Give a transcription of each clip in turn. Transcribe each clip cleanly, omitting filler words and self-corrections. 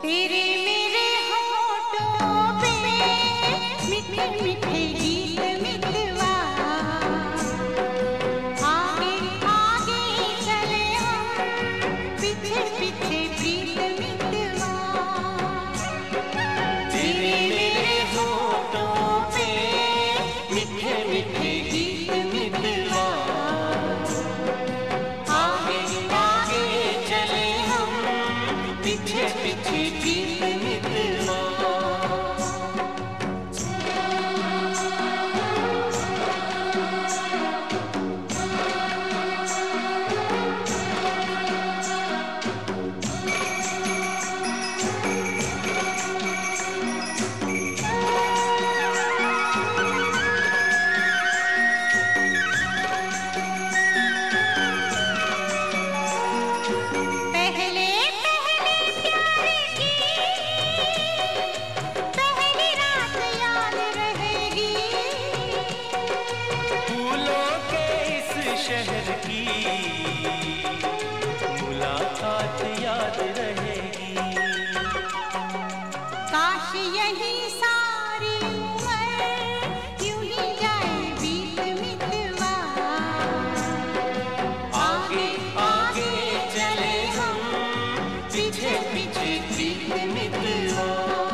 तेरे मेरे होठों पे मीठे मीठे गीत मितवा, आगे आगे चले हम, पीछे पीछे प्रीत मितवा। तेरे मेरे होठों पे मीठे मीठे गीत मितवा, आगे आगे चले हम, पीछे पीछे प्रीत मितवा। शहर की मुलाकात याद रहेगी। काश यही सारी उम्र यूं ही जाए बीत मितवा, आगे आगे चले हम, पीछे पीछे प्रीत मितवा।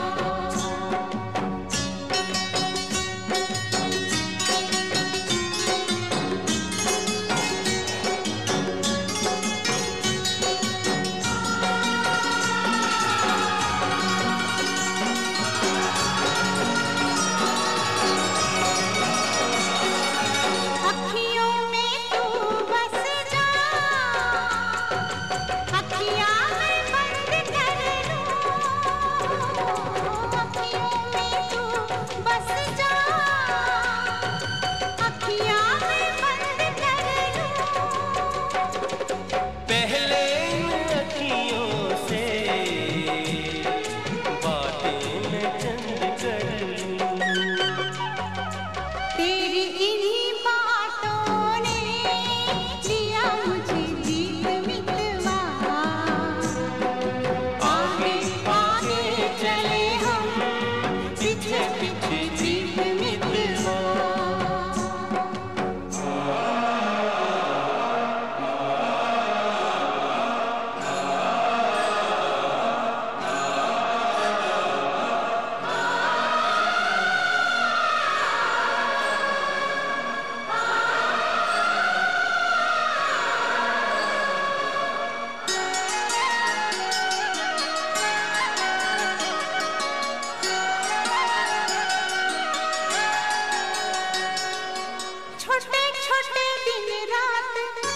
छोटे छोटे दिन रात,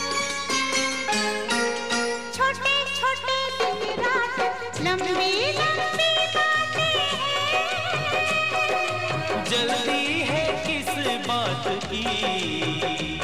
छोटे छोटे दिन रात, लंबी लंबी बातें हैं। जल्दी है किस बात की?